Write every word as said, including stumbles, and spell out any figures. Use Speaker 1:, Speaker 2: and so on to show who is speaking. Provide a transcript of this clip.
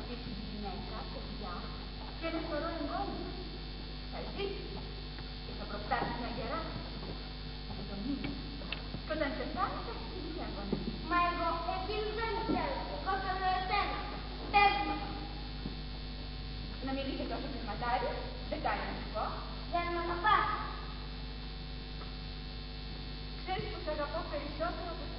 Speaker 1: στήσει τη γυναίκα, παιδιά και ένα σωρό εγγόνια. Θα ζήσει και θα προφτάσει μια γερά. Θα το μείνει. Και όταν πεθάνει θα στείλει αγώνα.
Speaker 2: Μα εγώ εκείνους δεν ξέρω. Εγώ θέλω εσένα. Πες μου.
Speaker 1: Να μιλήσει τόσο χρηματάρι, δεν κάνει να σου πω.
Speaker 2: Για να μ' αγαπάς.
Speaker 1: Ξέρεις πως αγαπώ περισσότερο από